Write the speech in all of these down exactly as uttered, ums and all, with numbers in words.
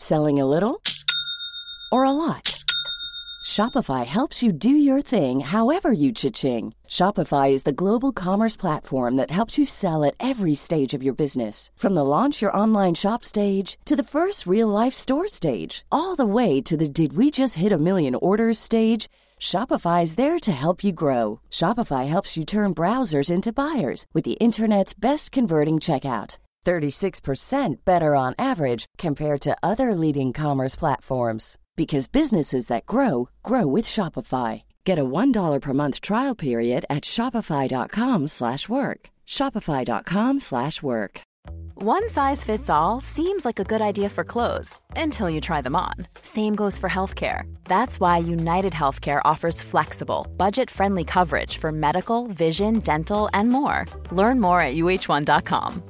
Selling a little or a lot? Shopify helps you do your thing however you cha-ching. Shopify is the global commerce platform that helps you sell at every stage of your business. From the launch your online shop stage to the first real-life store stage, all the way to the did we just hit a million orders stage. Shopify is there to help you grow. Shopify helps you turn browsers into buyers with the internet's best converting checkout. thirty-six percent better on average compared to other leading commerce platforms. Because businesses that grow, grow with Shopify. Get a one dollar per month trial period at shopify.com slash work. Shopify.com slash work. One size fits all seems like a good idea for clothes until you try them on. Same goes for healthcare. That's why United Healthcare offers flexible, budget-friendly coverage for medical, vision, dental, and more. Learn more at U H one dot com.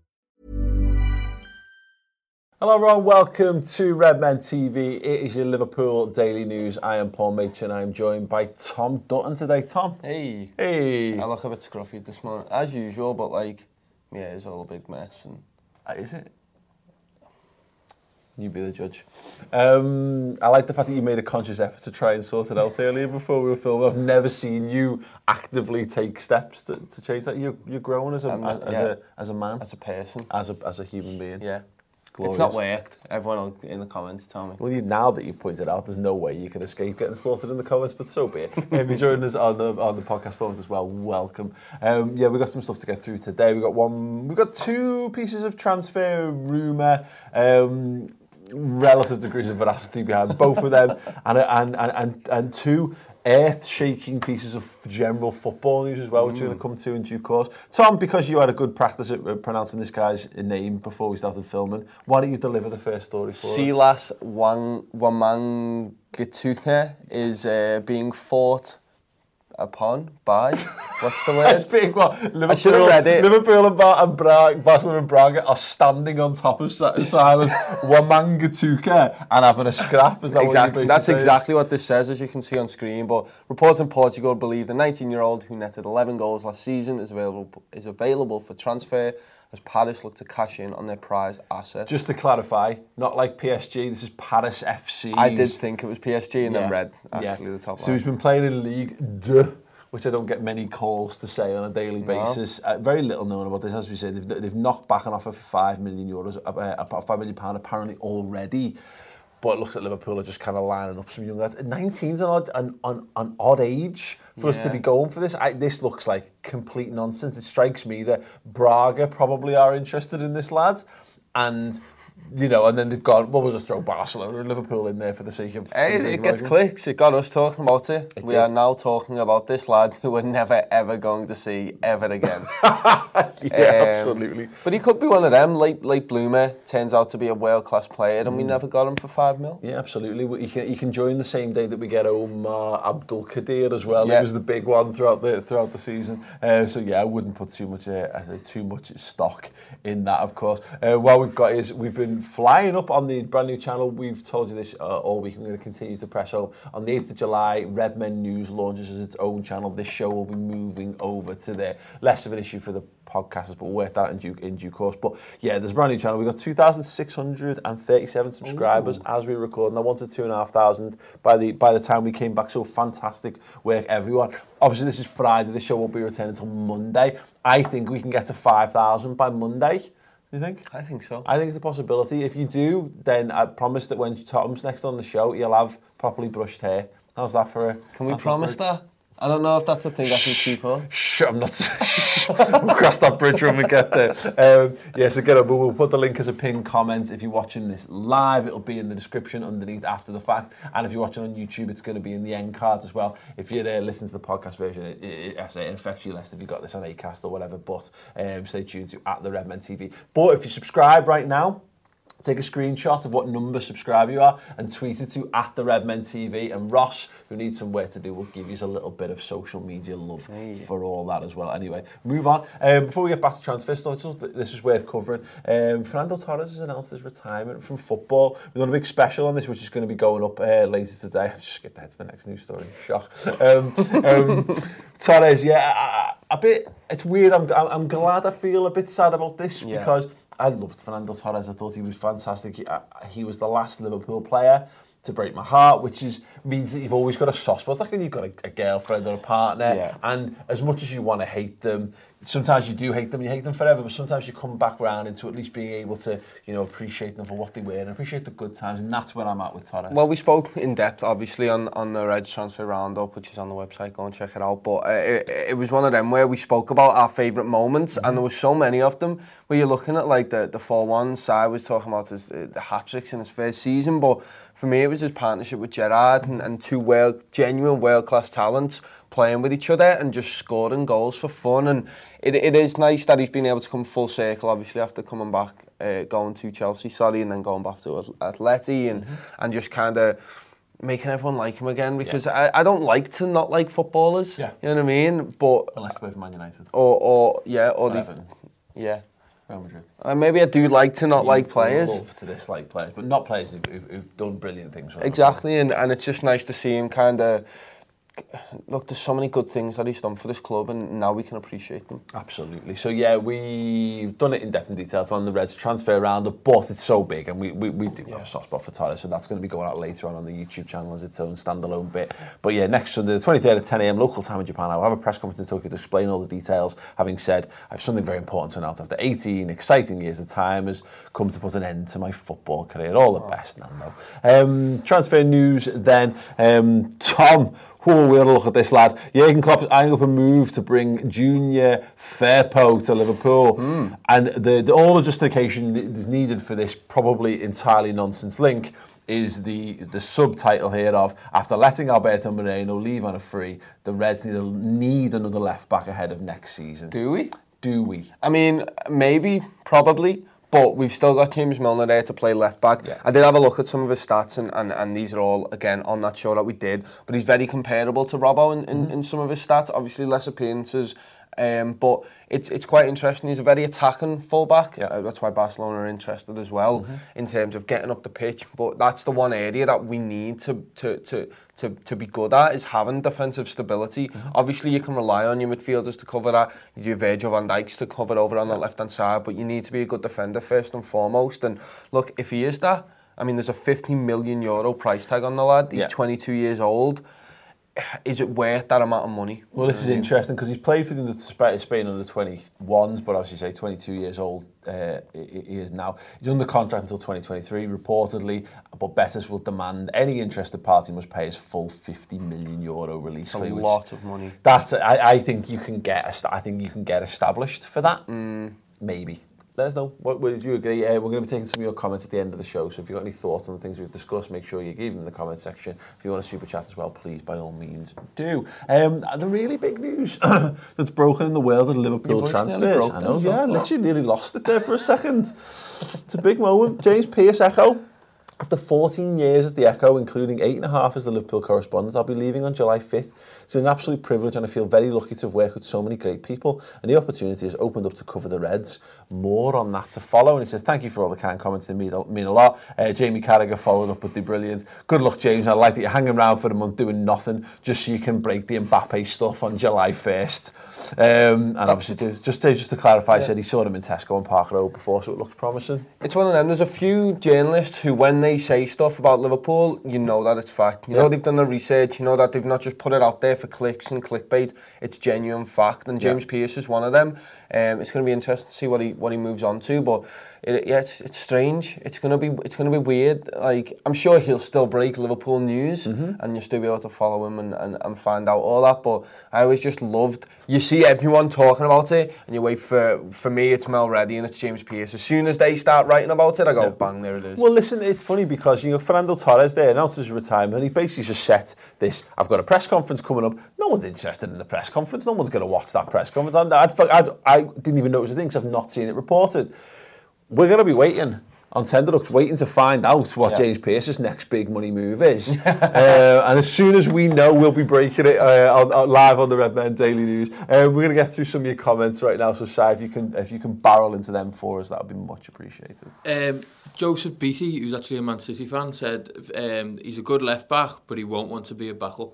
Hello everyone, welcome to Redmen T V. It is your Liverpool Daily News. I am Paul Machin. I am joined by Tom Dutton today. Tom. Hey. Hey. I look a bit scruffy this morning, as usual, but like, yeah, it's all a big mess. And uh, is it? You be the judge. Um, I like the fact that you made a conscious effort to try and sort it out earlier before we were filming. I've never seen you actively take steps to, to change that. You're, you're growing as a, um, as, yeah. a as a man, as a person, as a as a human being. Yeah. Glorious. It's not worked. Everyone will, in the comments tell me. Well, you, now that you've pointed out, there's no way you can escape getting slaughtered in the comments, but so be it. If you're joining us on the on the podcast forums as well, welcome. Um, yeah, we've got some stuff to get through today. We've got one, we've got two pieces of transfer rumour, um, relative degrees of veracity behind both of them, and and and and, and two earth-shaking pieces of general football news as well, which mm. we're going to come to in due course. Tom, because you had a good practice at pronouncing this guy's name before we started filming, why don't you deliver the first story for Silas Wang Wamangituka is uh, being fought upon by, what's the word? Being what? Liverpool, I should have read it. Liverpool and, Bar- and Bra- Barcelona and Braga are standing on top of Sa- Silas Wamangituka and having a scrap. Is that exactly. what That's saying? exactly what this says, as you can see on screen. But reports in Portugal believe the nineteen-year-old who netted eleven goals last season is available is available for transfer as Paris look to cash in on their prized asset. Just to clarify, not like P S G, this is Paris F C. I did think it was P S G and yeah. then read, actually, yeah. the top line. So he's been playing in League Deux, which I don't get many calls to say on a daily no. basis. Uh, very little known about this. As we said, they've, they've knocked back an offer for five million euros, uh, five million pound apparently already. But it looks like Liverpool are just kind of lining up some young lads. nineteen's an odd, an, an, an odd age for yeah. us to be going for this. I, this looks like complete nonsense. It strikes me that Braga probably are interested in this lad. And, you know, and then they've gone, well, we'll just throw Barcelona and Liverpool in there for the sake of... Hey, it gets clicks. It got us talking about it. it we did. Are now talking about this lad who we're never, ever going to see ever again. yeah, um, absolutely. But he could be one of them. Late, late bloomer, turns out to be a world-class player, and mm. we never got him for five mil. Yeah, absolutely. He can, he can join the same day that we get Omar Abdul Qadir as well. Yeah. He was the big one throughout the throughout the season. Uh, so yeah, I wouldn't put too much uh, too much stock in that, of course. Uh, what we've got is we've been flying up on the brand new channel. We've told you this uh, all week. We're going to continue to press home. On the eighth of July, Redmen News launches as its own channel. This show will be moving over to there. Less of an issue for the podcasters, but we'll work that in due, in due course. But yeah, there's a brand new channel. We've got two thousand six hundred thirty-seven subscribers Ooh. As we record, and I wanted two thousand five hundred by the by the time we came back. So fantastic work, everyone. Obviously, this is Friday. This show won't be returning until Monday. I think we can get to five thousand by Monday. You think? I think so. I think it's a possibility. If you do, then I promise that when Tom's next on the show, you'll have properly brushed hair. How's that for a... Can we promise that? I don't know if that's a thing I can keep on. Shh, I'm not... We'll cross that bridge when we get there. Um, yeah, so get over. We'll put the link as a pinned comment. If you're watching this live, it'll be in the description underneath after the fact. And if you're watching on YouTube, it's going to be in the end cards as well. If you're there listening to the podcast version, it, it, it, it affects you less if you got this on Acast or whatever. But um, stay tuned to at the Redmen T V. But if you subscribe right now, take a screenshot of what number subscriber you are and tweet it to at the Redmen T V. And Ross, who needs some work to do, will give you a little bit of social media love hey. For all that as well. Anyway, move on. Um, before we get back to transfer stuff, this is worth covering. Um, Fernando Torres has announced his retirement from football. We've done a big special on this, which is going to be going up uh, later today. I've just skipped ahead to the next news story. Shock. Um, um, Torres, yeah, a, a bit... it's weird. I'm, I'm glad I feel a bit sad about this yeah. because I loved Fernando Torres. I thought he was fantastic. He, uh, he was the last Liverpool player to break my heart, which is means that you've always got a soft spot. It's like when you've got a, a girlfriend or a partner, yeah. and as much as you want to hate them, sometimes you do hate them and you hate them forever, but sometimes you come back round into at least being able to, you know, appreciate them for what they were and appreciate the good times, and that's where I'm at with Torres. Well, we spoke in depth, obviously, on, on the Reds transfer roundup, which is on the website. Go and check it out. But uh, it, it was one of them where we spoke about our favourite moments, mm-hmm. and there were so many of them where you're looking at like the the four one. Si was talking about his, uh, the hat tricks in his first season, but for me, it was his partnership with Gerrard and, and two world, genuine world class talents playing with each other and just scoring goals for fun. And it it is nice that he's been able to come full circle, obviously, after coming back, uh, going to Chelsea, sorry, and then going back to Atleti and, mm-hmm. and just kind of making everyone like him again, because yeah. I, I don't like to not like footballers, yeah. you know what I mean? But unless they play for Man United. Or, or yeah, or they, yeah. Real Madrid. Uh, maybe I do like to not you like players. Love to dislike players, but not players who've, who've, who've done brilliant things. For exactly, and, and it's just nice to see him kind of... Look, there's so many good things that he's done for this club, and now we can appreciate them. Absolutely. So yeah, we've done it in depth and detail on the Reds transfer roundup, but it's so big, and we, we, we do yeah. have a soft spot for Torres, so that's going to be going out later on on the YouTube channel as its own standalone bit. But yeah, next Sunday, the twenty-third at ten a m local time in Japan, I'll have a press conference in Tokyo to explain all the details. Having said, I have something very important to announce. After eighteen exciting years, the time has come to put an end to my football career. All the oh. best, Nando. Um, transfer news then. Um, Tom. Oh, we're going to look at this, lad. Jurgen Klopp is eyeing up a move to bring Junior Firpo to Liverpool. Mm. And the, the all the justification that is needed for this probably entirely nonsense link is the the subtitle here of, after letting Alberto Moreno leave on a free, the Reds need, a, need another left-back ahead of next season. Do we? Do we? I mean, maybe, probably. But we've still got James Milner there to play left back. Yeah. I did have a look at some of his stats, and, and, and these are all, again, on that show that we did. But he's very comparable to Robbo in, in, mm-hmm. in some of his stats. Obviously, less appearances. Um, but it's it's quite interesting. He's a very attacking fullback. Yeah. Uh, that's why Barcelona are interested as well, mm-hmm. in terms of getting up the pitch. But that's the one area that we need to to to to, to be good at, is having defensive stability. Mm-hmm. Obviously, you can rely on your midfielders to cover that. Your Virgil van Dijk's to cover over on the left-hand side. But you need to be a good defender first and foremost. And look, if he is that, I mean, there's a fifty million euro price tag on the lad. He's yeah. twenty-two years old. Is it worth that amount of money? Well, this is interesting because he's played for the Spain under twenty-ones, but as you say, twenty-two years old uh, he is now. He's under contract until twenty twenty-three, reportedly, but Betis will demand any interested party must pay his full fifty million euro release fee. That's a lot of money. That's I, I think you can get. I think you can get established for that. Mm. Maybe. Let us know. What would you agree? Uh, we're going to be taking some of your comments at the end of the show, so if you've got any thoughts on the things we've discussed, make sure you give them in the comment section. If you want a super chat as well, please, by all means, do. Um, the really big news that's broken in the world of Liverpool transfers. I know, yeah, literally nearly lost it there for a second. It's a big moment. James Pearce, Echo. After fourteen years at the Echo, including eight and a half as the Liverpool correspondent, I'll be leaving on July fifth. It's been an absolute privilege, and I feel very lucky to have worked with so many great people, and the opportunity has opened up to cover the Reds. More on that to follow. And he says, thank you for all the kind comments, they mean, mean a lot. Uh, Jamie Carragher followed up with the brilliant. Good luck, James. I like that you're hanging around for a month doing nothing just so you can break the Mbappe stuff on July first. Um, and That's obviously, just to, just to clarify, yeah. said he saw them in Tesco and Park Road before, so it looks promising. It's one of them. There's a few journalists who, when they say stuff about Liverpool, you know that it's fact. You yeah. know they've done the research. You know that they've not just put it out there for clicks and clickbait. It's genuine fact, and James yeah. Pearce is one of them. Um, it's going to be interesting to see what he what he moves on to, but it, yeah, it's it's strange. It's going to be it's going to be weird. Like, I'm sure he'll still break Liverpool news, mm-hmm. and you'll still be able to follow him and, and, and find out all that. But I always just loved, you see everyone talking about it, and you wait for for me it's Mel Reddy and it's James Pearce. As soon as they start writing about it, I go yeah. bang, there it is. Well, listen, it's funny because you know Fernando Torres there announces his retirement, and he basically just set this. I've got a press conference coming up. No one's interested in the press conference. No one's going to watch that press conference. I'd, I'd, I'd, I didn't even know it was a thing because I've not seen it reported. We're going to be waiting on Tenderlooks, waiting to find out what yeah. James Pearce's next big money move is. uh, and as soon as we know, we'll be breaking it uh, on, on, live on the Redmen Daily News. Uh, we're going to get through some of your comments right now. So, Si, if you can, if you can barrel into them for us, that would be much appreciated. Um, Joseph Beattie, who's actually a Man City fan, said um, he's a good left back, but he won't want to be a backup.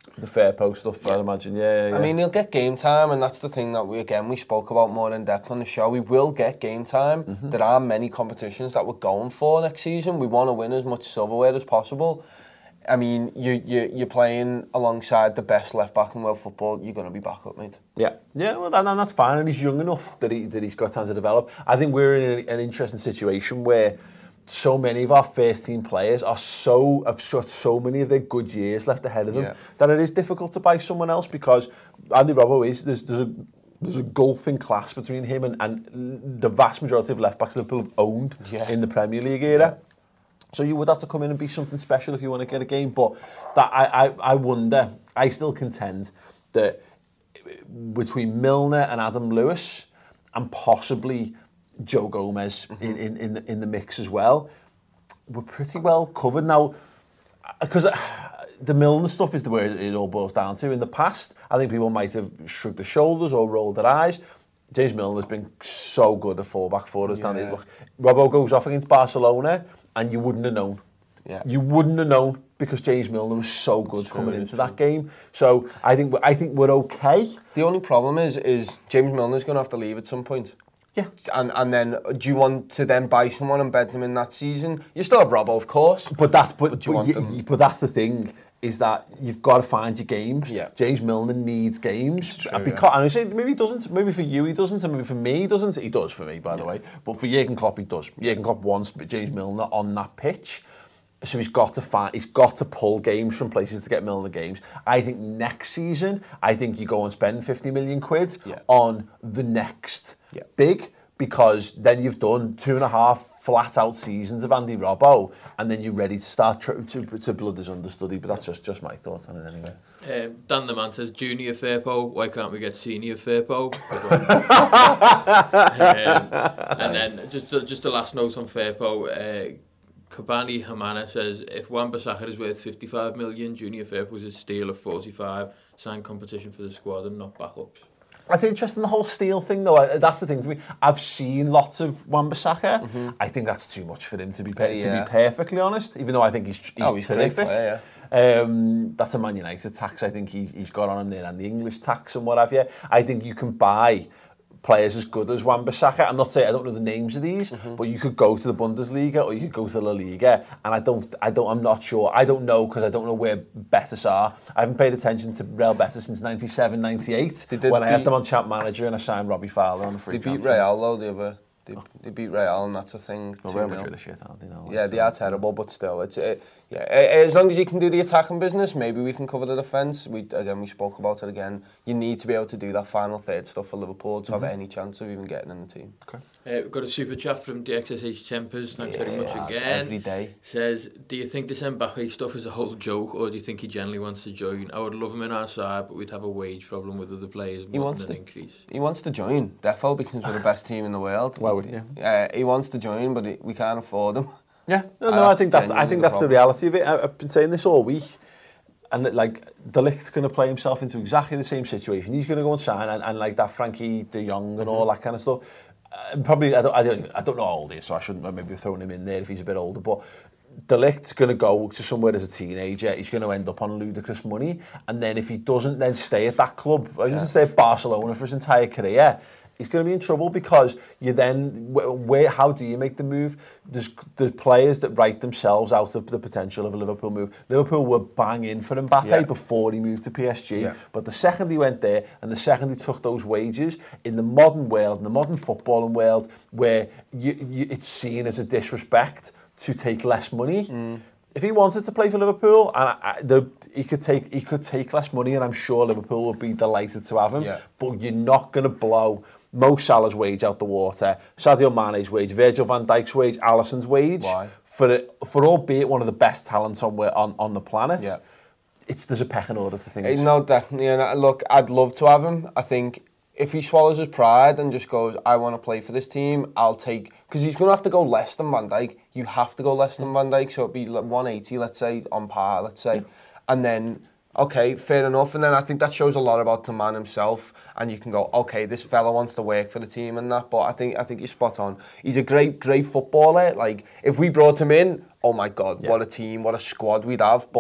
The Firpo stuff, yeah. I'd imagine, yeah, yeah, yeah. I mean, he'll get game time, and that's the thing that we, again, we spoke about more in depth on the show. We will get game time. Mm-hmm. There are many competitions that we're going for next season. We want to win as much silverware as possible. I mean, you, you, you're playing alongside the best left-back in world football, you're going to be back up, mate. Yeah, yeah, well, that, that's fine, and he's young enough that, he, that he's got time to develop. I think we're in an interesting situation where so many of our first team players are so have such so many of their good years left ahead of them yeah. that it is difficult to buy someone else, because Andy Robbo is there's, there's a there's a gulf in class between him and, and the vast majority of left backs Liverpool have owned yeah. in the Premier League era. Yeah. So you would have to come in and be something special if you want to get a game. But that I, I, I wonder, I still contend that between Milner and Adam Lewis and possibly Joe Gomez mm-hmm. in, in, in, the, in the mix as well, we're pretty well covered now. Because the Milner stuff is the way it all boils down to. In the past, I think people might have shrugged their shoulders or rolled their eyes. James Milner's been so good at fullback for us. Yeah. Look, Robbo goes off against Barcelona and you wouldn't have known. Yeah. You wouldn't have known because James Milner was so good it's coming true, into that game. So I think I think we're okay. The only problem is is James Milner's going to have to leave at some point. Yeah. And and then do you want to then buy someone and bed them in that season? You still have Robbo, of course. But that's but but, but, y- but that's the thing. Is that you've got to find your games. Yeah. James Milner needs games. True, and because yeah. and I say maybe he doesn't, maybe for you he doesn't, and maybe for me he doesn't. He does for me, by yeah. the way. But for Jurgen Klopp he does. Jurgen Klopp wants James Milner on that pitch. So he's got to find, he's got to pull games from places to get Milner games. I think next season, I think you go and spend fifty million quid yeah. on the next yeah. big, because then you've done two and a half flat-out seasons of Andy Robbo, and then you're ready to start tr- to, to blood his understudy. But that's just, just my thoughts on it anyway. Uh, Dan the Man says, Junior Firpo, why can't we get Senior Firpo? um, and then just just the last note on Firpo, uh, Kabani Hamana says, if Wan-Bissaka is worth fifty-five million, Junior Firpo is a steal of forty-five, signed competition for the squad and not backups. That's interesting, the whole Steele thing, though. That's the thing for me. I've seen lots of Wan-Bissaka. Mm-hmm. I think that's too much for him, to be per- yeah. to be perfectly honest, even though I think he's, he's, oh, he's terrific. Player, yeah. um, that's a Man United tax I think he's, he's got on him there, and the English tax and what have you. I think you can buy players as good as Wan-Bissaka. I'm not saying I don't know the names of these, mm-hmm. but you could go to the Bundesliga or you could go to La Liga, and I don't, I don't, I'm not sure. I don't know because I don't know where Betis are. I haven't paid attention to Real Betis since ninety-seven, ninety-eight when I had them on Champ Manager and I signed Robbie Fowler on the free. They beat Real though the other. They, they beat Real, and that's a thing. Well, Real Madrid are shit, aren't they? Now, yeah, they are terrible, but still, it's it, yeah. As long as you can do the attacking business, maybe we can cover the defence. We again, we spoke about it again. You need to be able to do that final third stuff for Liverpool to mm-hmm. have any chance of even getting in the team. Okay. Uh, we've got a super chat from D X S H Tempers. Thanks yes, very much yes, again. Every day. Says, do you think this Mbappe stuff is a whole joke, or do you think he genuinely wants to join? I would love him in our side, but we'd have a wage problem with other players. He wants to increase. He wants to join, defo, because we're the best team in the world. Why would you? Uh, he wants to join, but he, we can't afford him. Yeah, no, no. I think that's I think that's the reality of it. I've been saying this all week. And like De Ligt's going to play himself into exactly the same situation. He's going to go and sign, and, and like that Frankie De Jong and mm-hmm. all that kind of stuff. Uh, probably I don't, I don't I don't know how old he is, so I shouldn't maybe have thrown him in there if he's a bit older. But De Ligt's going to go to somewhere as a teenager. He's going to end up on ludicrous money, and then if he doesn't then stay at that club, or he doesn't stay at Barcelona for his entire career, he's going to be in trouble, because you then, where, how do you make the move? There's the players that write themselves out of the potential of a Liverpool move. Liverpool were bang in for Mbappe yeah. before he moved to P S G. Yeah. But the second he went there, and the second he took those wages, in the modern world, in the modern footballing world, where you, you, it's seen as a disrespect to take less money. Mm. If he wanted to play for Liverpool, and I, I, the, he could take he could take less money, and I'm sure Liverpool would be delighted to have him. Yeah. But you're not going to blow Mo Salah's wage out the water, Sadio Mane's wage, Virgil van Dijk's wage, Alisson's wage. Why? For for albeit one of the best talents on on, on the planet. Yeah. It's there's a pecking order to things. No, definitely. And look, I'd love to have him. I think if he swallows his pride and just goes, I want to play for this team, I'll take... Because he's going to have to go less than Van Dijk. You have to go less than Van Dijk, so it'd be like one eighty, let's say, on par, let's say. Yeah. And then, okay, fair enough. And then I think that shows a lot about the man himself. And you can go, okay, this fella wants to work for the team and that. But I think I think you're spot on. He's a great, great footballer. Like, if we brought him in, oh my God, yeah. what a team, what a squad we'd have. But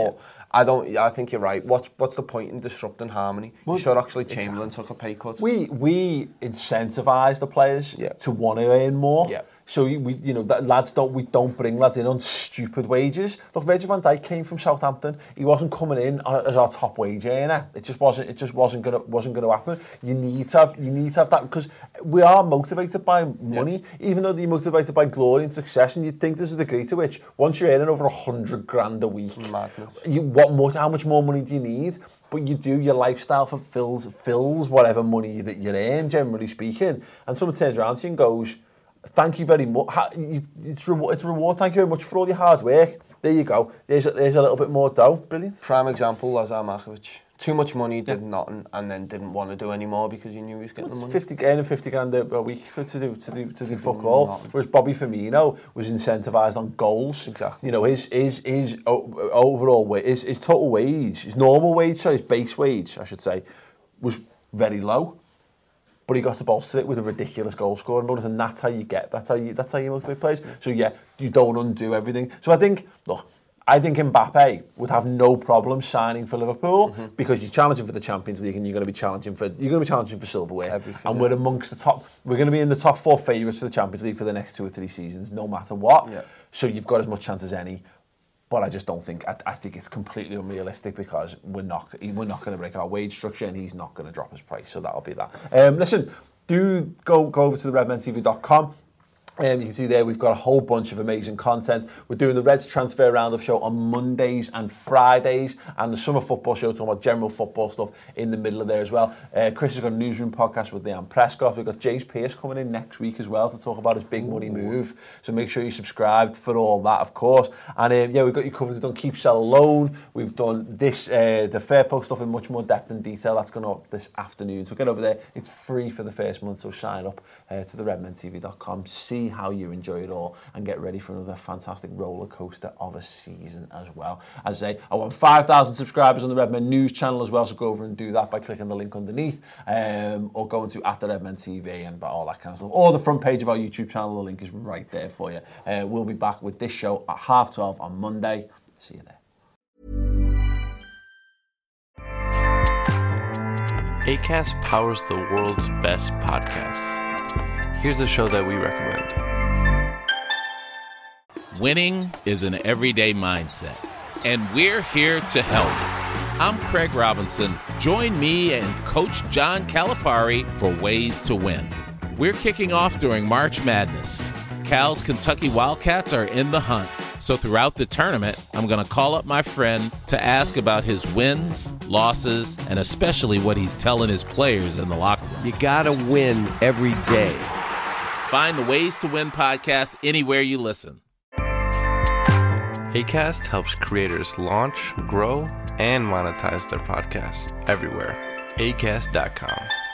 I don't. I think you're right. What's what's the point in disrupting harmony? Well, you sure actually Chamberlain exactly. took a pay cut. We we incentivise the players yeah. to want to earn more. Yeah. So we, you know, that lads don't we don't bring lads in on stupid wages. Look, Virgil van Dijk came from Southampton. He wasn't coming in as our top wage earner. It just wasn't. It just wasn't gonna wasn't gonna happen. You need to have you need to have that because we are motivated by money. Yeah. Even though you're motivated by glory and success, and you'd think there's a degree to which once you're earning over a hundred grand a week, madness. You what more? How much more money do you need? But you do, your lifestyle fulfills fills whatever money that you earn, generally speaking. And someone turns around to you and goes, thank you very much. It's, re- it's a reward. Thank you very much for all your hard work. There you go. There's a, there's a little bit more dough. Brilliant. Prime example, Lazar Markovic. Too much money, did yeah. nothing, and then didn't want to do any more because he knew he was getting well, the money. fifty earning fifty grand a, a week for, to do to do to do fuck all. Nothing. Whereas Bobby Firmino was incentivised on goals. Exactly. You know, his his his overall wage, his, his total wage, his normal wage, sorry, his base wage, I should say, was very low. But he got to bolster it with a ridiculous goal scoring bonus, and that's how you get. That's how you. That's how you motivate players. So yeah, you don't undo everything. So I think, look, I think Mbappe would have no problem signing for Liverpool mm-hmm. because you're challenging for the Champions League and you're going to be challenging for you're going to be challenging for silverware. Everything, and yeah. we're amongst the top. We're going to be in the top four favourites for the Champions League for the next two or three seasons, no matter what. Yeah. So you've got as much chance as any. But I just don't think. I, I think it's completely unrealistic because we're not. We're not going to break our wage structure, and he's not going to drop his price. So that'll be that. Um, listen, do go go over to the redmen t v dot com. Um, you can see there we've got a whole bunch of amazing content. We're doing the Reds Transfer Roundup show on Mondays and Fridays, and the Summer Football show talking about general football stuff in the middle of there as well. Uh, Chris has got a newsroom podcast with Leanne Prescott. We've got Jace Pearce coming in next week as well to talk about his big money move. So make sure you subscribe for all that, of course. And um, yeah, we've got you covered. We've done Keep, Sell, Loan. We've done this, uh, the Fair Post stuff in much more depth and detail. That's going up this afternoon. So get over there. It's free for the first month, so sign up uh, to the redmen t v dot com. See how you enjoy it all and get ready for another fantastic roller coaster of a season as well. As I say, I want five thousand subscribers on the Redmen News channel as well, so go over and do that by clicking the link underneath um, or going to at the Redmen T V and all that kind of stuff. Or the front page of our YouTube channel, the link is right there for you. Uh, we'll be back with this show at half twelve on Monday. See you there. Acast powers the world's best podcasts. Here's a show that we recommend. Winning is an everyday mindset, and we're here to help. I'm Craig Robinson. Join me and Coach John Calipari for Ways to Win. We're kicking off during March Madness. Cal's Kentucky Wildcats are in the hunt. So throughout the tournament, I'm going to call up my friend to ask about his wins, losses, and especially what he's telling his players in the locker room. You got to win every day. Find the Ways to Win podcast anywhere you listen. Acast helps creators launch, grow, and monetize their podcasts everywhere. acast dot com.